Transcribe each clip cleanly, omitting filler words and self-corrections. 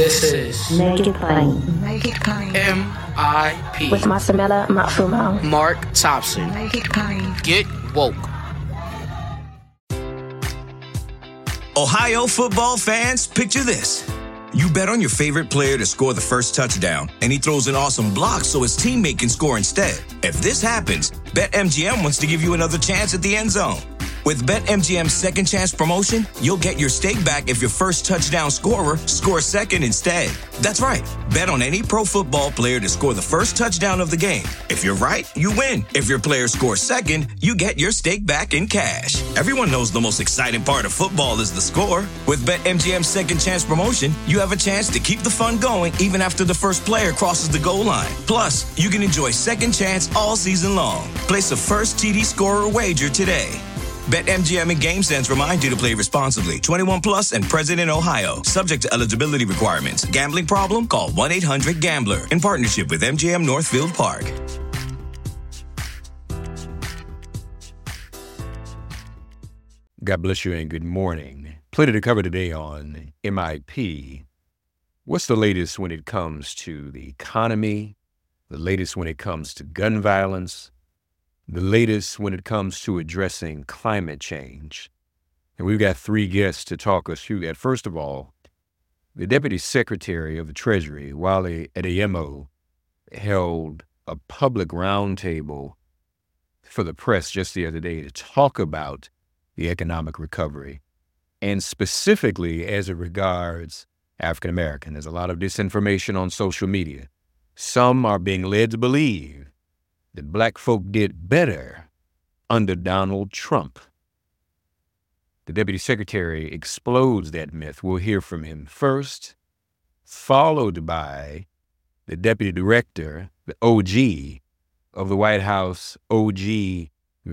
This is Make It Plain. Make It Plain. MIP With Masamela Matfumo. Mark Thompson. Make It Plain. Get woke. Ohio football fans, picture this. You bet on your favorite player to score the first touchdown, and he throws an awesome block so his teammate can score instead. If this happens, BetMGM wants to give you another chance at the end zone. With BetMGM's second chance promotion, you'll get your stake back if your first touchdown scorer scores second instead. That's right. Bet on any pro football player to score the first touchdown of the game. If you're right, you win. If your player scores second, you get your stake back in cash. Everyone knows the most exciting part of football is the score. With BetMGM's second chance promotion, you have a chance to keep the fun going even after the first player crosses the goal line. Plus, you can enjoy second chance all season long. Place a first TD scorer wager today. BetMGM and GameSense remind you to play responsibly. 21 plus and present in Ohio. Subject to eligibility requirements. Gambling problem? Call 1-800-GAMBLER. In partnership with MGM Northfield Park. God bless you and good morning. Plenty to cover today on MIP. What's the latest when it comes to the economy? The latest when it comes to gun violence? The latest when it comes to addressing climate change. And we've got three guests to talk us through that. First of all, the Deputy Secretary of the Treasury, Wale Adeyemo, held a public roundtable for the press just the other day to talk about the economic recovery, and specifically as it regards African American. There's a lot of disinformation on social media. Some are being led to believe that black folk did better under Donald Trump. The Deputy Secretary explodes that myth. We'll hear from him first, followed by the Deputy Director, the OG of the White House, OG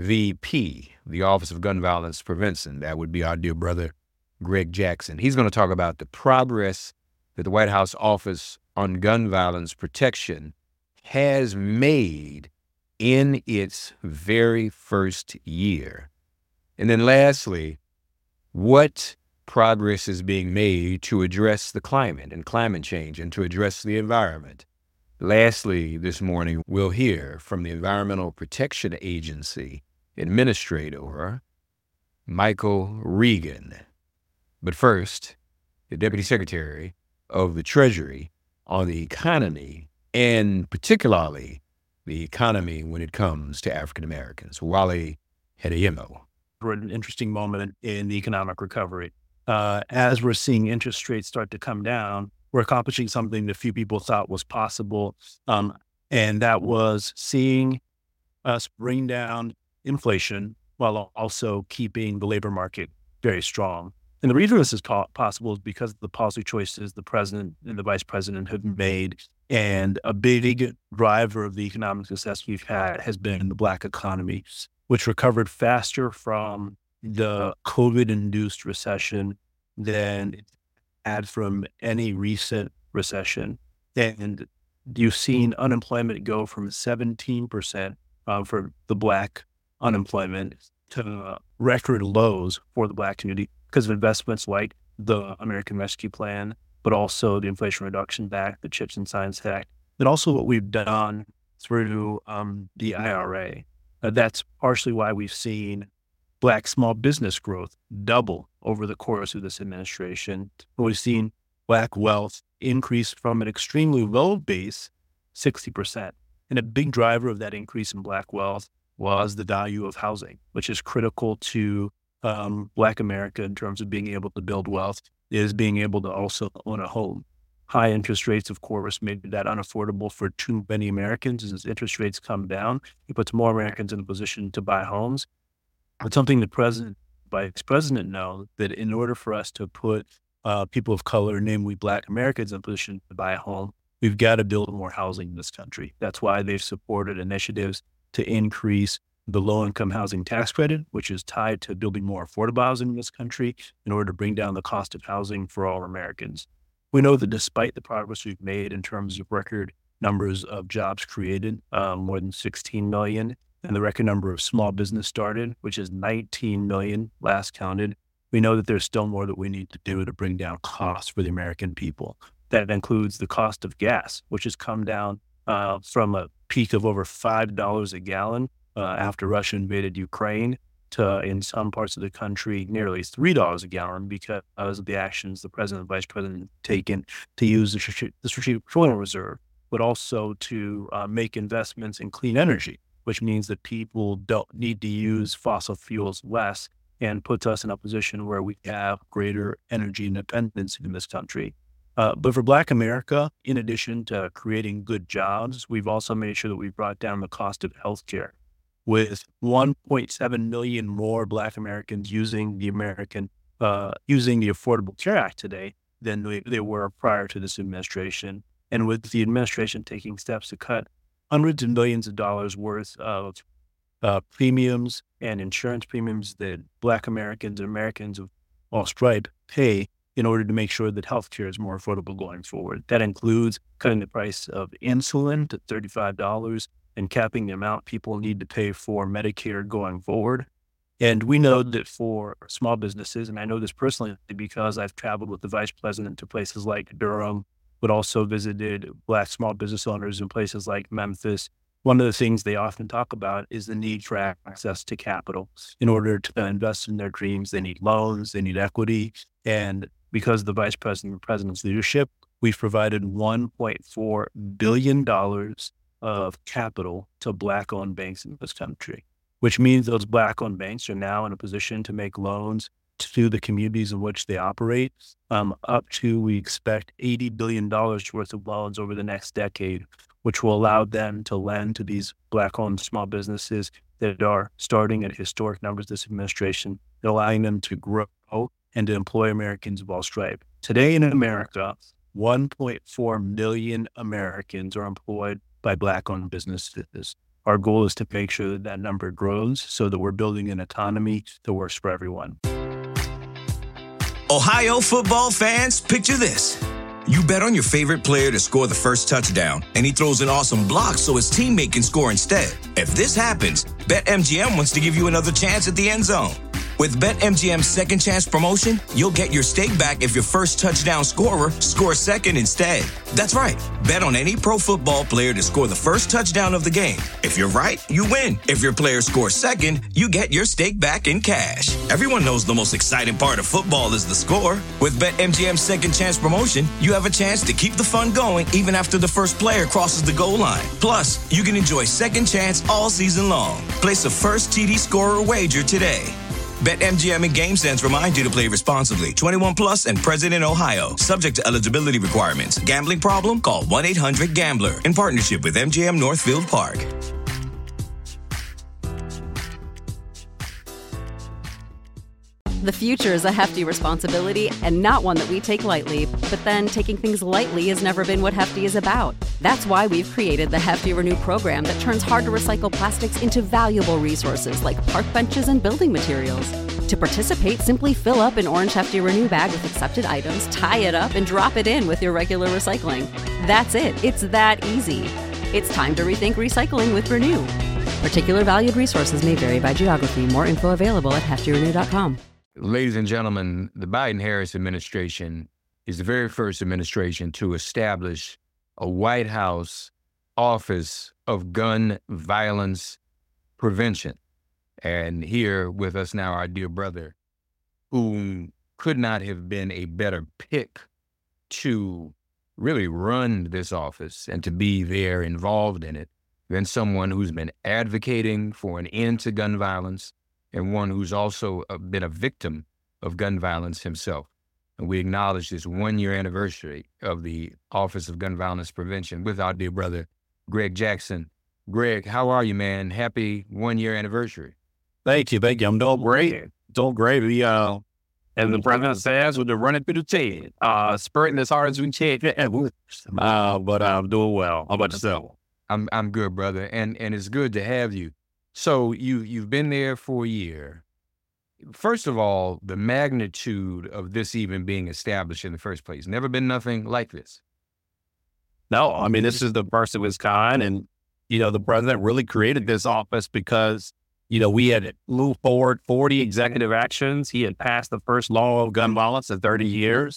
VP, the Office of Gun Violence Prevention. That would be our dear brother, Greg Jackson. He's going to talk about the progress that the White House Office on Gun Violence Protection has made in its very first year. And then lastly, what progress is being made to address the climate and climate change and to address the environment. Lastly, this morning, we'll hear from the Environmental Protection Agency Administrator, Michael Regan. But first, the Deputy Secretary of the Treasury on the economy, and particularly the economy when it comes to African Americans. Wale Adeyemo. We're at an interesting moment in the economic recovery. As we're seeing interest rates start to come down, we're accomplishing something that few people thought was possible, and that was seeing us bring down inflation while also keeping the labor market very strong. And the reason this is possible is because of the policy choices the president and the vice president have made. And a big driver of the economic success we've had has been the Black economy, which recovered faster from the COVID-induced recession than it had from any recent recession. And you've seen unemployment go from 17% for the Black unemployment to record lows for the Black community because of investments like the American Rescue Plan, but also the Inflation Reduction Act, the CHIPS and Science Act, and also what we've done through the IRA. That's partially why we've seen Black small business growth double over the course of this administration. We've seen Black wealth increase from an extremely low base, 60%. And a big driver of that increase in Black wealth was the value of housing, which is critical to Black America in terms of being able to build wealth, is being able to also own a home. High interest rates, of course, made that unaffordable for too many Americans. As interest rates come down, it puts more Americans in a position to buy homes. But something the vice president knows, that in order for us to put people of color, namely Black Americans, in a position to buy a home, we've got to build more housing in this country. That's why they've supported initiatives to increase the low-income housing tax credit, which is tied to building more affordable housing in this country in order to bring down the cost of housing for all Americans. We know that despite the progress we've made in terms of record numbers of jobs created, more than 16 million, and the record number of small business started, which is 19 million last counted, we know that there's still more that we need to do to bring down costs for the American people. That includes the cost of gas, which has come down from a peak of over $5 a gallon after Russia invaded Ukraine to, in some parts of the country, nearly $3 a gallon because of the actions the president and vice president have taken to use the Strategic Petroleum Reserve, but also to make investments in clean energy, which means that people don't need to use fossil fuels less and puts us in a position where we have greater energy independence in this country. But for Black America, in addition to creating good jobs, we've also made sure that we've brought down the cost of healthcare. With 1.7 million more Black Americans using the Affordable Care Act today than they were prior to this administration, and with the administration taking steps to cut hundreds of millions of dollars worth of premiums and insurance premiums that Black Americans and Americans of all stripe pay in order to make sure that healthcare is more affordable going forward. That includes cutting the price of insulin to $35 and capping the amount people need to pay for Medicare going forward. And we know that for small businesses, and I know this personally because I've traveled with the vice president to places like Durham, but also visited Black small business owners in places like Memphis. One of the things they often talk about is the need for access to capital. In order to invest in their dreams, they need loans, they need equity. And because of the vice president and president's leadership, we've provided $1.4 billion of capital to Black-owned banks in this country, which means those Black-owned banks are now in a position to make loans to the communities in which they operate, up to, we expect, $80 billion worth of loans over the next decade, which will allow them to lend to these Black-owned small businesses that are starting at historic numbers this administration, allowing them to grow and to employ Americans of all stripe. Today in America, 1.4 million Americans are employed by Black-owned businesses. Our goal is to make sure that that number grows so that we're building an economy that works for everyone. Ohio football fans, picture this. You bet on your favorite player to score the first touchdown, and he throws an awesome block so his teammate can score instead. If this happens, BetMGM wants to give you another chance at the end zone. With BetMGM's second chance promotion, you'll get your stake back if your first touchdown scorer scores second instead. That's right. Bet on any pro football player to score the first touchdown of the game. If you're right, you win. If your player scores second, you get your stake back in cash. Everyone knows the most exciting part of football is the score. With BetMGM's second chance promotion, you have a chance to keep the fun going even after the first player crosses the goal line. Plus, you can enjoy second chance all season long. Place a first TD scorer wager today. BetMGM and GameSense remind you to play responsibly. 21 plus and present in Ohio. Subject to eligibility requirements. Gambling problem? Call 1-800-GAMBLER. In partnership with MGM Northfield Park. The future is a hefty responsibility and not one that we take lightly. But then taking things lightly has never been what Hefty is about. That's why we've created the Hefty Renew program that turns hard-to-recycle plastics into valuable resources like park benches and building materials. To participate, simply fill up an orange Hefty Renew bag with accepted items, tie it up, and drop it in with your regular recycling. That's it. It's that easy. It's time to rethink recycling with Renew. Particular valued resources may vary by geography. More info available at heftyrenew.com. Ladies and gentlemen, the Biden-Harris administration is the very first administration to establish a White House Office of Gun Violence Prevention. And here with us now, our dear brother, who could not have been a better pick to really run this office and to be there involved in it than someone who's been advocating for an end to gun violence and one who's also been a victim of gun violence himself. And we acknowledge this 1-year anniversary of the Office of Gun Violence Prevention with our dear brother, Greg Jackson. Greg, how are you, man? Happy 1-year anniversary. Thank you. I'm doing great. We, as the president says, we're running through the tail, spurting as hard as we can. But I'm doing well. How about yourself? I'm good, brother. And it's good to have you. So you've been there for a year. First of all, the magnitude of this even being established in the first place. Never been nothing like this. No, I mean, this is the first of its kind. And, the president really created this office because, we had moved forward 40 executive actions. He had passed the first law of gun violence in 30 years.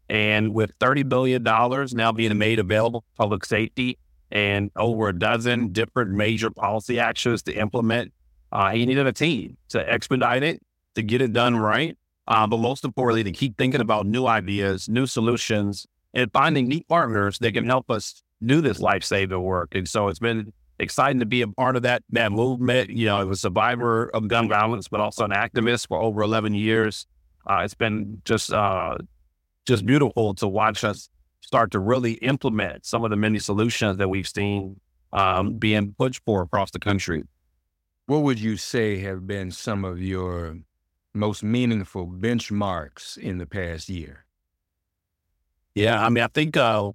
And with $30 billion now being made available for public safety and over a dozen different major policy actions to implement, he needed a team to expedite it, to get it done right. But most importantly, to keep thinking about new ideas, new solutions, and finding neat partners that can help us do this life-saving work. And so it's been exciting to be a part of that movement. You know, I was a survivor of gun violence, but also an activist for over 11 years. It's been just beautiful to watch us start to really implement some of the many solutions that we've seen being pushed for across the country. What would you say have been some of your most meaningful benchmarks in the past year? Yeah, I mean, I think,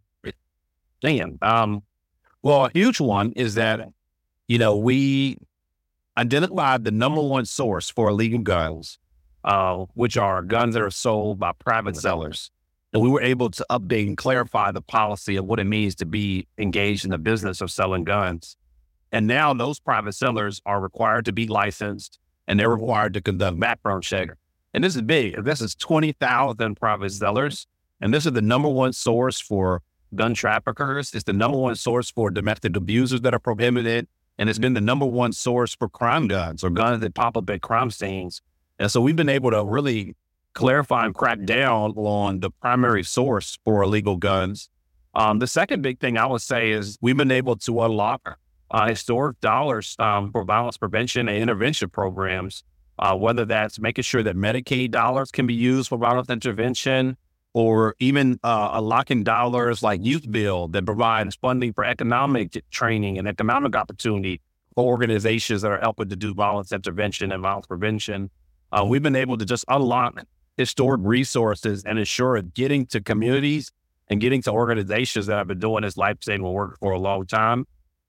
well, a huge one is that, you know, we identified the number one source for illegal guns, which are guns that are sold by private sellers. And we were able to update and clarify the policy of what it means to be engaged in the business of selling guns. And now those private sellers are required to be licensed, and they're required to conduct background check. And this is big. This is 20,000 private sellers. And this is the number one source for gun traffickers. It's the number one source for domestic abusers that are prohibited. And it's been the number one source for crime guns or guns that pop up at crime scenes. And so we've been able to really clarify and crack down on the primary source for illegal guns. The second big thing I would say is we've been able to unlock historic dollars for violence prevention and intervention programs, whether that's making sure that Medicaid dollars can be used for violence intervention, or even unlocking dollars like Youth Build that provides funding for economic training and economic opportunity for organizations that are helping to do violence intervention and violence prevention. We've been able to just unlock historic resources and ensure getting to communities and getting to organizations that have been doing this life-saving work for a long time.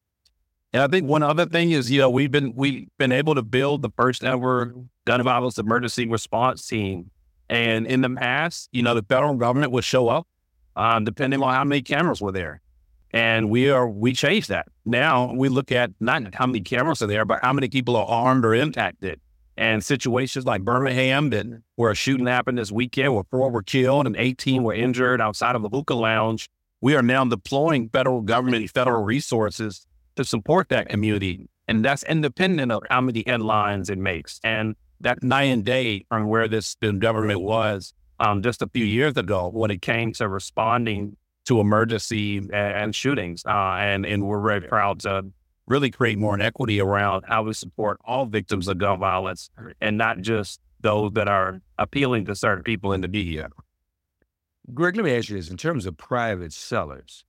And I think one other thing is, you know, we've been able to build the first ever gun violence emergency response team. And in the past, you know, the federal government would show up, depending on how many cameras were there. And we changed that. Now we look at not how many cameras are there, but how many people are armed or impacted. And situations like Birmingham, where a shooting happened this weekend, where 4 were killed and 18 were injured outside of a hookah lounge. We are now deploying federal government, federal resources to support that community. And that's independent of how many headlines it makes. And that night and day from where the government was just a few years ago when it came to responding to emergency and shootings. And we're very proud to really create more equity around how we support all victims of gun violence and not just those that are appealing to certain people in the media. Greg, let me ask you this. In terms of private sellers,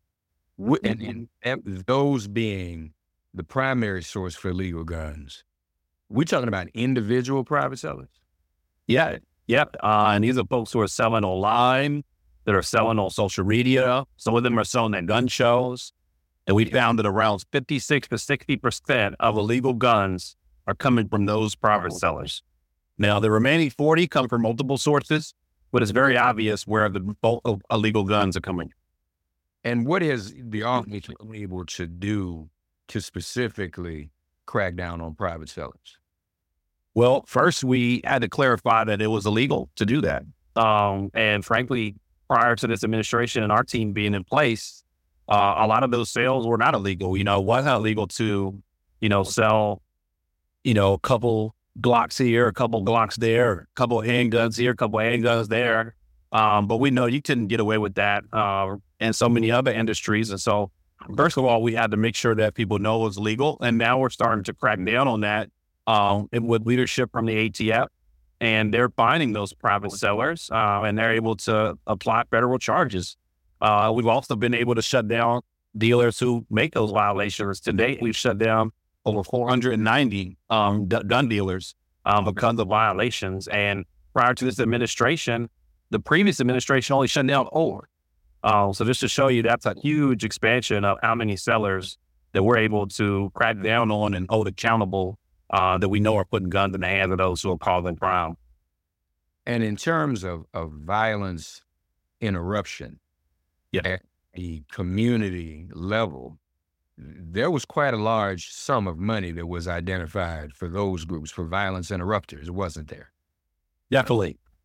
and those being the primary source for illegal guns, we're talking about individual private sellers? Yeah. Yep. And these are folks who are selling online, that are selling on social media. Some of them are selling at gun shows. And we found that around 56 to 60% of illegal guns are coming from those private sellers. Now, the remaining 40 come from multiple sources, but it's very obvious where the bulk of illegal guns are coming. And what is the office able to do to specifically crack down on private sellers? Well, first, we had to clarify that it was illegal to do that. And frankly, prior to this administration and our team being in place, a lot of those sales were not illegal. You know, it wasn't illegal to, you know, sell, you know, a couple Glocks here, a couple Glocks there, a couple handguns here, a couple handguns there. But we know you couldn't get away with that in so many other industries. And so, first of all, we had to make sure that people know it was legal. And now we're starting to crack down on that and with leadership from the ATF. And they're finding those private sellers and they're able to apply federal charges. We've also been able to shut down dealers who make those violations. To date, we've shut down over 490 gun dealers because of violations. And prior to this administration, the previous administration only shut down 4. So just to show you, that's a huge expansion of how many sellers that we're able to crack down on and hold accountable that we know are putting guns in the hands of those who are causing crime. And in terms of violence interruption, at the community level, there was quite a large sum of money that was identified for those groups, for violence interrupters, wasn't there? Definitely.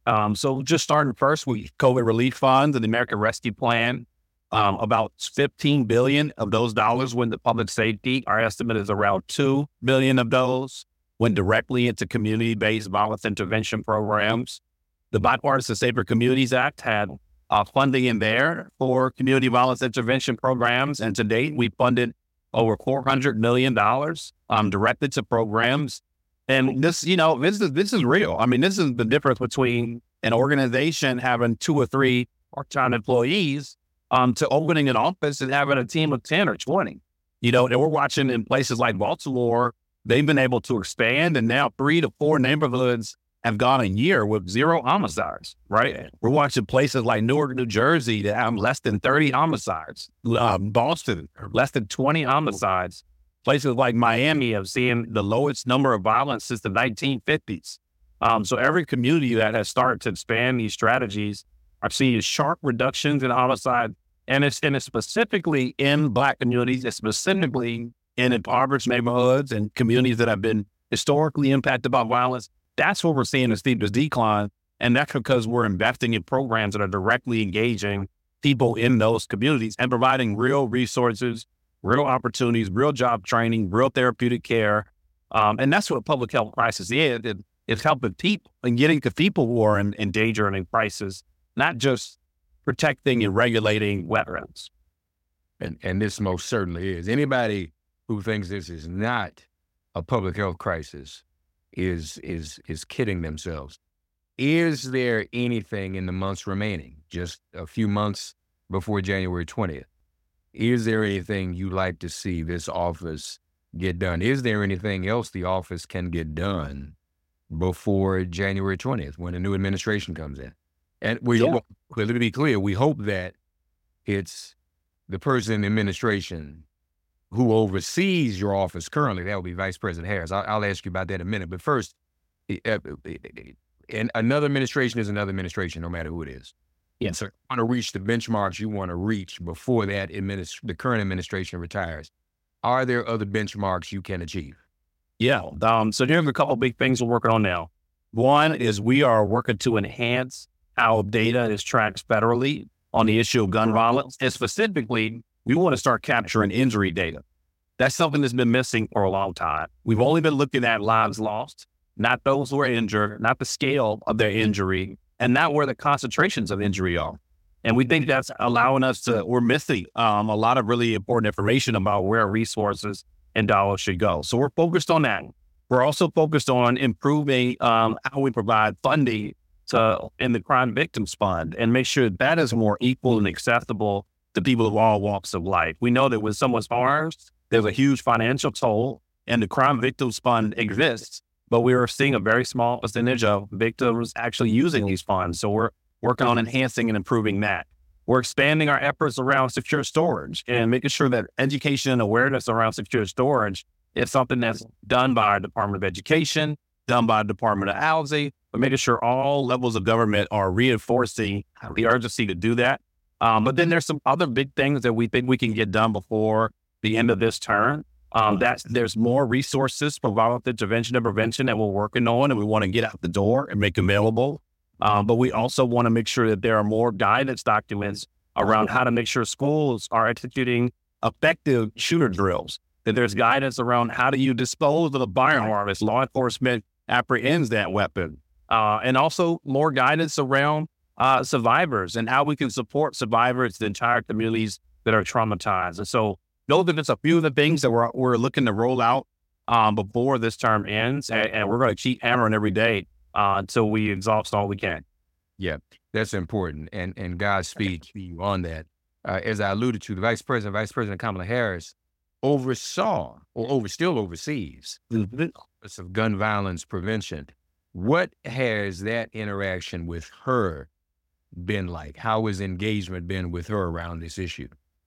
So just starting first with COVID relief funds and the American Rescue Plan. About 15 billion of those dollars went to public safety. Our estimate is around 2 billion of those went directly into community-based violence intervention programs. The Bipartisan Safer Communities Act had funding in there for community violence intervention programs. And to date, we funded over $400 million directly to programs. And this, this is real. I mean, this is the difference between an organization having 2 or 3 part-time employees to opening an office and having a team of 10 or 20. And we're watching in places like Baltimore, they've been able to expand, and now 3 to 4 neighborhoods have gone a year with 0 homicides, right? We're watching places like Newark, New Jersey that have less than 30 homicides. Boston, less than 20 homicides. Places like Miami have seen the lowest number of violence since the 1950s. So every community that has started to expand these strategies are seeing sharp reductions in homicide. And it's specifically in Black communities, it's specifically in impoverished neighborhoods and communities that have been historically impacted by violence. That's what we're seeing the steepest decline. And that's because we're investing in programs that are directly engaging people in those communities and providing real resources, real opportunities, real job training, real therapeutic care. And that's what public health crisis is. It's helping people and getting to people who are in danger and in crisis, not just protecting and regulating weapons. And this most certainly is. Anybody who thinks this is not a public health crisis is kidding themselves. Is there anything in the months remaining, just a few months before January 20th? Is there anything you'd like to see this office get done? Is there anything else the office can get done before January 20th when a new administration comes in? And let me be clear, we hope that it's the person in the administration who oversees your office currently. That would be Vice President Harris. I'll ask you about that in a minute. But first, and another administration is another administration, no matter who it is. Yes, So you want to reach the benchmarks you want to reach before that the current administration retires. Are there other benchmarks you can achieve? Yeah. So here's a couple of big things we're working on now. One is we are working to enhance how data is tracked federally on the issue of gun violence. And specifically, we want to start capturing injury data. That's something that's been missing for a long time. We've only been looking at lives lost, not those who are injured, not the scale of their injury, and not where the concentrations of injury are. And we think that's allowing us we're missing a lot of really important information about where resources and dollars should go. So we're focused on that. We're also focused on improving how we provide funding in the Crime Victims Fund and make sure that is more equal and accessible to people of all walks of life. We know that when someone's harmed, there's a huge financial toll, and the Crime Victims Fund exists, but we are seeing a very small percentage of victims actually using these funds. So we're working on enhancing and improving that. We're expanding our efforts around secure storage and making sure that education and awareness around secure storage is something that's done by our Department of Education, done by the Department of Housing, but making sure all levels of government are reinforcing the urgency to do that. But then there's some other big things that we think we can get done before the end of this term. There's more resources for violence intervention and prevention that we're working on, and we want to get out the door and make available. But we also want to make sure that there are more guidance documents around how to make sure schools are executing effective shooter drills, that there's guidance around how do you dispose of a firearm as law enforcement apprehends that weapon. And also more guidance around survivors and how we can support survivors, the entire communities that are traumatized. And so those are just a few of the things that we're looking to roll out before this term ends. And we're going to keep hammering every day until we exhaust all we can. Yeah, that's important. And Godspeed to you on that. As I alluded to, the Vice President Kamala Harris still oversees the Office of Gun Violence Prevention. What has that interaction with her been like? How has engagement been with her around this issue?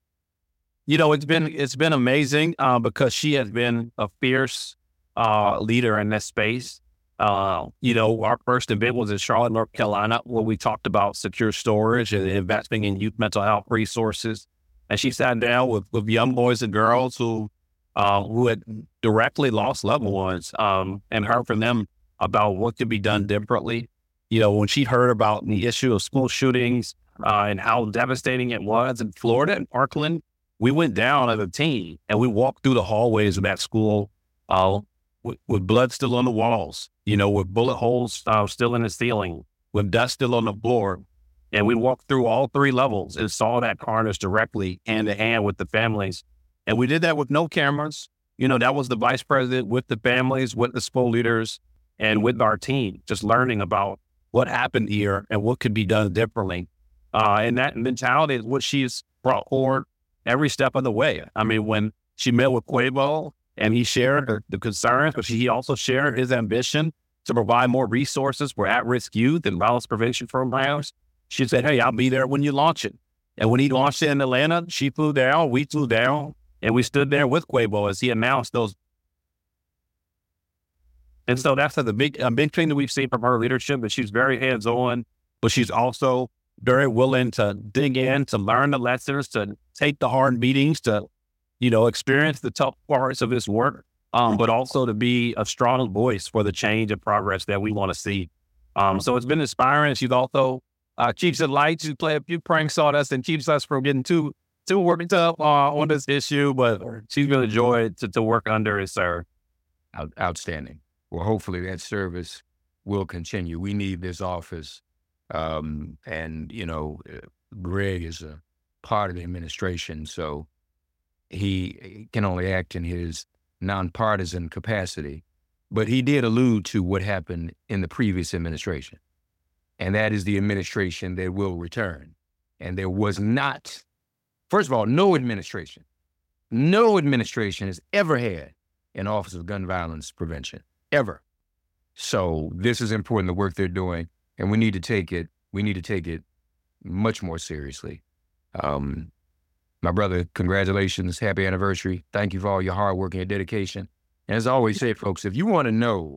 It's been amazing because she has been a fierce leader in this space. Our first event was in Charlotte, North Carolina, where we talked about secure storage and investing in youth mental health resources. And she sat down with young boys and girls who had directly lost loved ones and heard from them about what could be done differently. when she heard about the issue of school shootings and how devastating it was in Florida and Parkland, we went down as a team and we walked through the hallways of that school with blood still on the walls, with bullet holes still in the ceiling, with dust still on the floor. And we walked through all 3 levels and saw that carnage directly hand to hand with the families. And we did that with no cameras. That was the vice president with the families, with the school leaders, and with our team, just learning about what happened here and what could be done differently. And that mentality is what she's brought forward every step of the way. I mean, when she met with Quavo and he shared the concerns, but he also shared his ambition to provide more resources for at-risk youth and violence prevention programs, she said, hey, I'll be there when you launch it. And when he launched it in Atlanta, she flew down, we flew down, and we stood there with Quavo as he announced those. And so that's a big thing that we've seen from her leadership, that she's very hands-on, but she's also very willing to dig in, to learn the lessons, to take the hard meetings, to, experience the tough parts of this work, but also to be a strong voice for the change and progress that we want to see. So it's been inspiring. She's also keeps it light. She play a few pranks on us and keeps us from getting too worked up on this issue, but she's been a joy to work under and serve. Outstanding. Well, hopefully that service will continue. We need this office. Greg is a part of the administration, so he can only act in his nonpartisan capacity. But he did allude to what happened in the previous administration, and that is the administration that will return. And there was not, first of all, no administration has ever had an Office of Gun Violence Prevention, ever. So this is important, the work they're doing, and we need to take it much more seriously. My brother, congratulations, happy anniversary. Thank you for all your hard work and your dedication. And as I always say, folks, if you want to know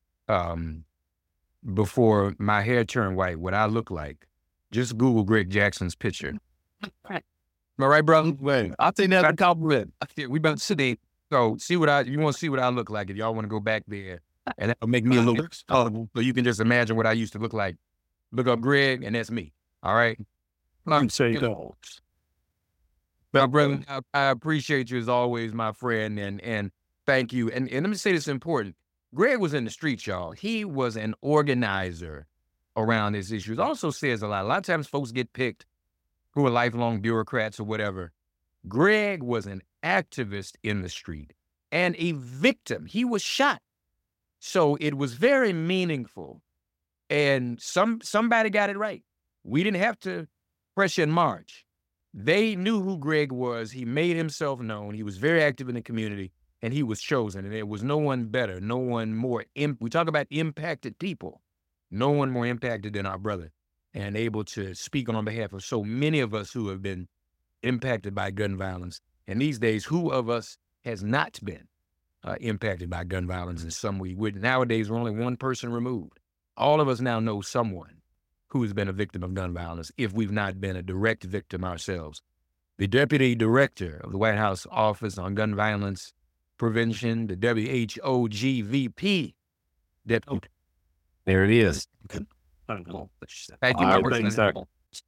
before my hair turned white what I look like, just Google Greg Jackson's picture. Am I right, brother? Wait, I'll take that as a compliment. We better sit there. So you want to see what I look like if y'all want to go back there, and that'll make me a little colorful, so you can just imagine what I used to look like. Look up Greg, and that's me. All right? I'm saying no. Well, brother, I appreciate you as always, my friend, and thank you. And let me say this important. Greg was in the streets, y'all. He was an organizer around these issues. Also says a lot. A lot of times folks get picked who are lifelong bureaucrats or whatever. Greg was an activist in the street and a victim. He was shot. So it was very meaningful. And somebody got it right. We didn't have to pressure and march. They knew who Greg was. He made himself known. He was very active in the community, and he was chosen. And there was no one better, no one more. We talk about impacted people. No one more impacted than our brother, and able to speak on behalf of so many of us who have been impacted by gun violence. And these days, who of us has not been impacted by gun violence in some way? Nowadays, we're only one person removed. All of us now know someone who has been a victim of gun violence if we've not been a direct victim ourselves. The Deputy Director of the White House Office on Gun Violence Prevention, the WHOGVP Deputy. There it is. Thank you, my brother.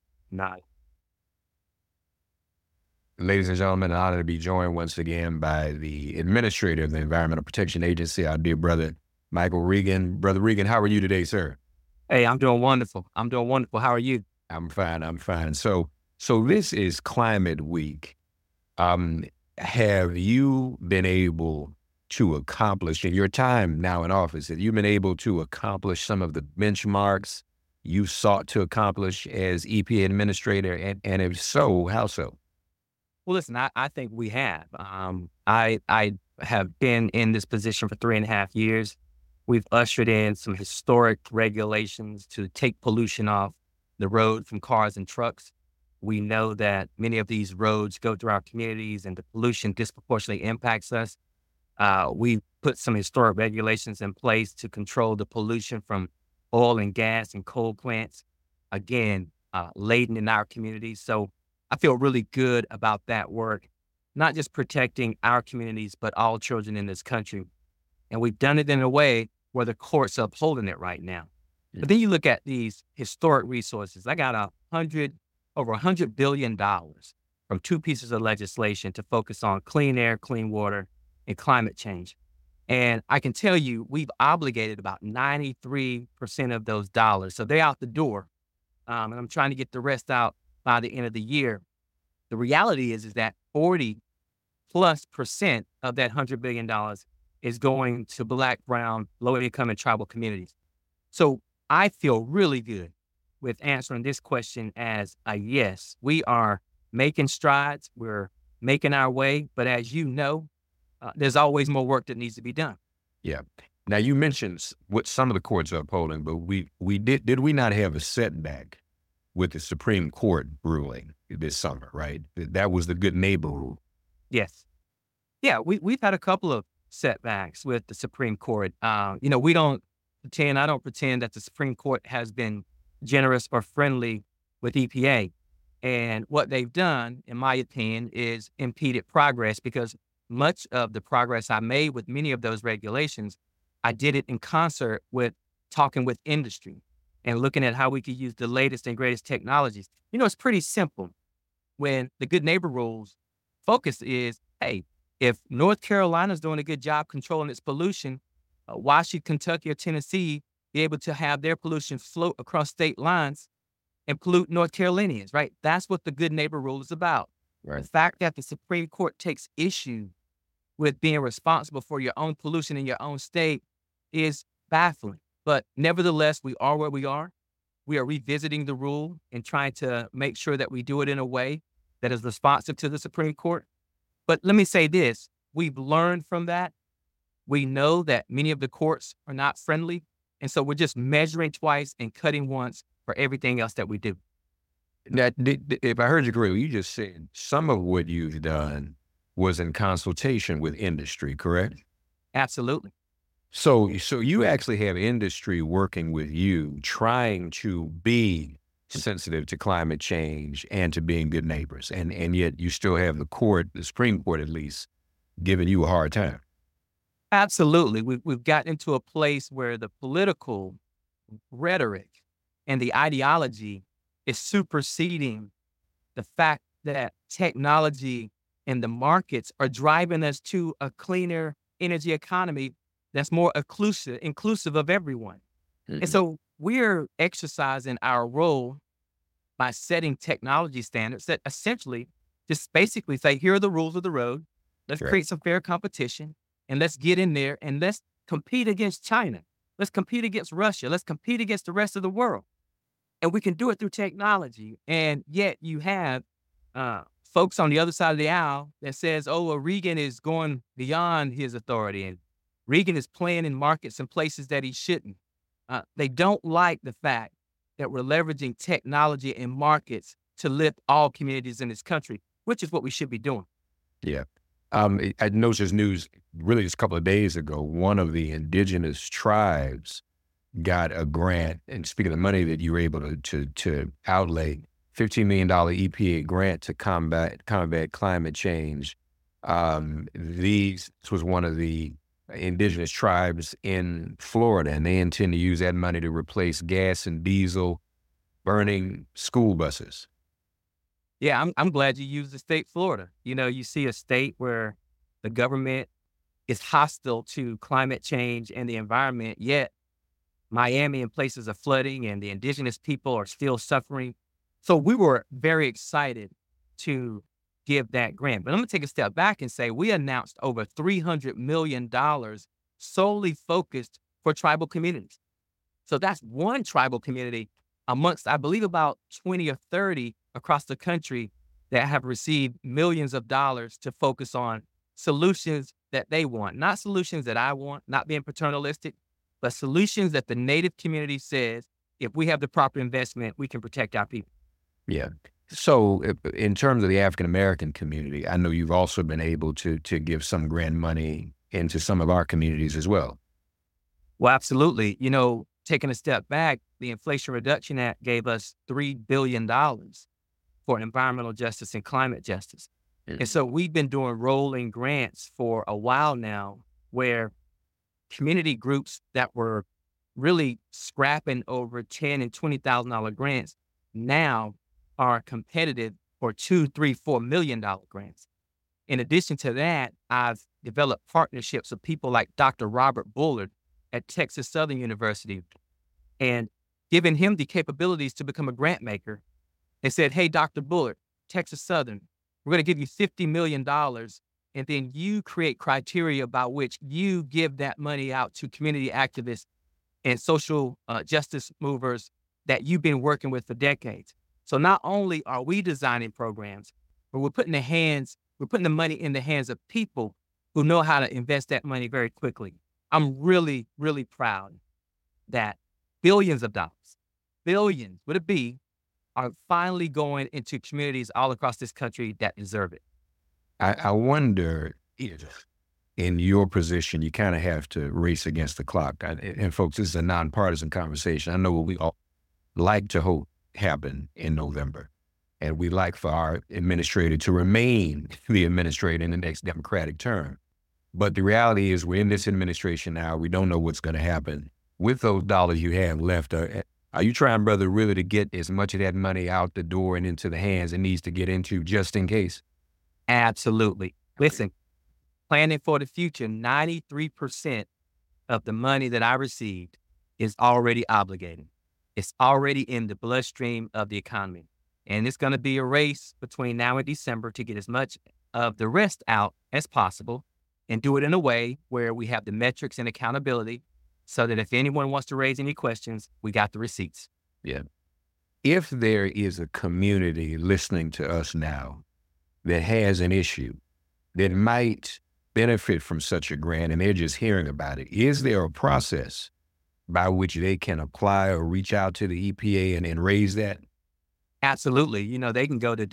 Ladies and gentlemen, an honor to be joined once again by the Administrator of the Environmental Protection Agency, our dear brother, Michael Regan. Brother Regan, how are you today, sir? Hey, I'm doing wonderful. How are you? I'm fine. So this is Climate Week. Have you been able to accomplish in your time now in office, have you been able to accomplish some of the benchmarks you sought to accomplish as EPA administrator? And if so, how so? Well, listen, I think we have. I have been in this position for 3.5 years. We've ushered in some historic regulations to take pollution off the road from cars and trucks. We know that many of these roads go through our communities and the pollution disproportionately impacts us. We put some historic regulations in place to control the pollution from oil and gas and coal plants, again, laden in our communities. So I feel really good about that work, not just protecting our communities, but all children in this country. And we've done it in a way where the courts are upholding it right now. But then you look at these historic resources. I got over $100 billion from two pieces of legislation to focus on clean air, clean water, and climate change. And I can tell you, we've obligated about 93% of those dollars. So they're out the door. And I'm trying to get the rest out by the end of the year. The reality is that 40+% of that $100 billion is going to Black, brown, low income, and tribal communities. So I feel really good with answering this question as a yes. We are making strides. We're making our way. But as you know, there's always more work that needs to be done. Yeah. Now you mentioned what some of the courts are upholding, but we did we not have a setback with the Supreme Court ruling this summer, right? That was the good neighbor rule. Yes. Yeah, we've had a couple of setbacks with the Supreme Court. I don't pretend that the Supreme Court has been generous or friendly with EPA. And what they've done, in my opinion, is impeded progress, because much of the progress I made with many of those regulations, I did it in concert with talking with industry and looking at how we could use the latest and greatest technologies. It's pretty simple. When the good neighbor rules focus is, hey, if North Carolina's doing a good job controlling its pollution, why should Kentucky or Tennessee be able to have their pollution float across state lines and pollute North Carolinians, right? That's what the good neighbor rule is about. Right. The fact that the Supreme Court takes issue with being responsible for your own pollution in your own state is baffling. But nevertheless, we are where we are. We are revisiting the rule and trying to make sure that we do it in a way that is responsive to the Supreme Court. But let me say this, we've learned from that. We know that many of the courts are not friendly. And so we're just measuring twice and cutting once for everything else that we do. Now, if I heard you correctly, you just said some of what you've done was in consultation with industry, correct? Absolutely. So you actually have industry working with you, trying to be sensitive to climate change and to being good neighbors. And yet you still have the Supreme Court at least, giving you a hard time. Absolutely. We've gotten into a place where the political rhetoric and the ideology is superseding the fact that technology and the markets are driving us to a cleaner energy economy that's more inclusive of everyone. Mm-hmm. And so we're exercising our role by setting technology standards that essentially just basically say, here are the rules of the road. Let's create some fair competition, and let's get in there and let's compete against China. Let's compete against Russia. Let's compete against the rest of the world. And we can do it through technology. And yet you have folks on the other side of the aisle that says, Reagan is going beyond his authority, and Reagan is playing in markets and places that he shouldn't. They don't like the fact that we're leveraging technology and markets to lift all communities in this country, which is what we should be doing. Yeah. I noticed this news really just a couple of days ago. One of the indigenous tribes got a grant, and speaking of the money that you were able to outlay, $15 million EPA grant to combat climate change. This was one of the indigenous tribes in Florida, and they intend to use that money to replace gas and diesel burning school buses. Yeah, I'm glad you used the state Florida. You see a state where the government is hostile to climate change and the environment, yet Miami and places are flooding and the indigenous people are still suffering. So we were very excited to give that grant. But I'm going to take a step back and say we announced over $300 million solely focused for tribal communities. So that's one tribal community amongst, I believe, about 20 or 30 across the country that have received millions of dollars to focus on solutions that they want, not solutions that I want, not being paternalistic, but solutions that the Native community says, if we have the proper investment, we can protect our people. Yeah. So in terms of the African-American community, I know you've also been able to give some grant money into some of our communities as well. Well, absolutely. Taking a step back, the Inflation Reduction Act gave us $3 billion for environmental justice and climate justice. Mm-hmm. And so we've been doing rolling grants for a while now where community groups that were really scrapping over $10,000 and $20,000 grants now are competitive for $2, $3, $4 million grants. In addition to that, I've developed partnerships with people like Dr. Robert Bullard at Texas Southern University and given him the capabilities to become a grant maker. They said, hey, Dr. Bullard, Texas Southern, we're going to give you $50 million, and then you create criteria by which you give that money out to community activists and social justice movers that you've been working with for decades. So not only are we designing programs, but we're putting the money in the hands of people who know how to invest that money very quickly. I'm really, really proud that billions of dollars, billions with a B, are finally going into communities all across this country that deserve it. I wonder if in your position, you kind of have to race against the clock. And folks, this is a nonpartisan conversation. I know what we all like to hope happen in November. And we like for our administrator to remain the administrator in the next Democratic term. But the reality is we're in this administration now. We don't know what's going to happen. With those dollars you have left, are you trying, brother, really to get as much of that money out the door and into the hands it needs to get into just in case? Absolutely. Listen, planning for the future, 93% of the money that I received is already obligated. It's already in the bloodstream of the economy. And it's going to be a race between now and December to get as much of the rest out as possible and do it in a way where we have the metrics and accountability so that if anyone wants to raise any questions, we got the receipts. Yeah. If there is a community listening to us now that has an issue that might benefit from such a grant and they're just hearing about it, is there a process by which they can apply or reach out to the EPA and raise that? Absolutely. You know, they can go to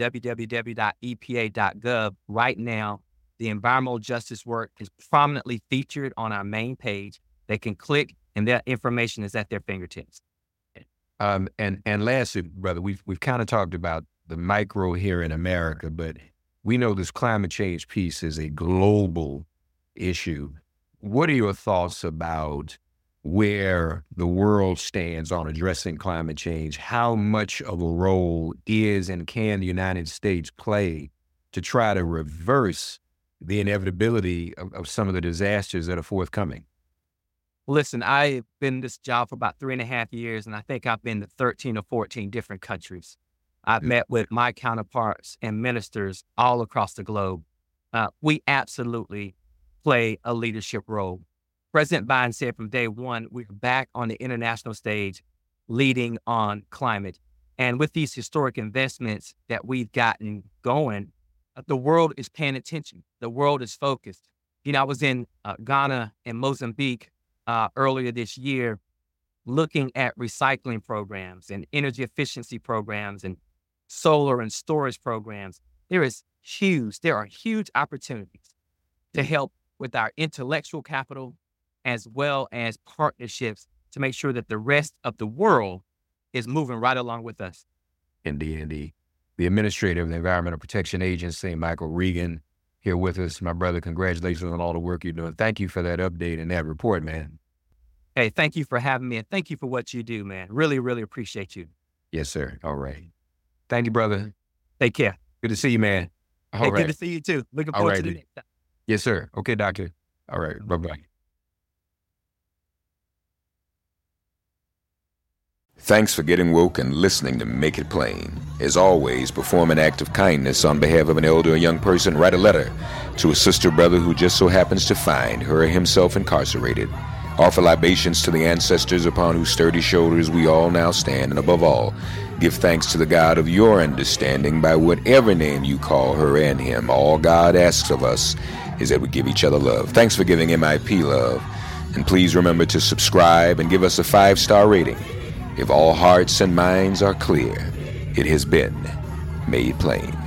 www.epa.gov right now. The environmental justice work is prominently featured on our main page. They can click and that information is at their fingertips. And lastly, brother, we've kind of talked about the micro here in America, but we know this climate change piece is a global issue. What are your thoughts about where the world stands on addressing climate change? How much of a role is and can the United States play to try to reverse the inevitability of some of the disasters that are forthcoming? Listen, I've been in this job for about 3.5 years, and I think I've been to 13 or 14 different countries. I've met with my counterparts and ministers all across the globe. We absolutely play a leadership role. President Biden said from day one, we're back on the international stage leading on climate. And with these historic investments that we've gotten going, the world is paying attention. The world is focused. You know, I was in Ghana and Mozambique earlier this year looking at recycling programs and energy efficiency programs and solar and storage programs. There are huge opportunities to help with our intellectual capital as well as partnerships to make sure that the rest of the world is moving right along with us. Indeed. The administrator of the Environmental Protection Agency, Michael Regan, here with us. My brother, congratulations on all the work you're doing. Thank you for that update and that report, man. Hey, thank you for having me, and thank you for what you do, man. Really, really appreciate you. Yes, sir. All right. Thank you, brother. Take care. Good to see you, man. All right. Good to see you, too. Looking forward to the next time. Yes, sir. Okay, doctor. All right. Bye-bye. Thanks for getting woke and listening to Make It Plain. As always, perform an act of kindness on behalf of an elder or young person. Write a letter to a sister or brother who just so happens to find her or himself incarcerated. Offer libations to the ancestors upon whose sturdy shoulders we all now stand. And above all, give thanks to the God of your understanding by whatever name you call her and him. All God asks of us is that we give each other love. Thanks for giving MIP love. And please remember to subscribe and give us a 5-star rating. If all hearts and minds are clear, it has been made plain.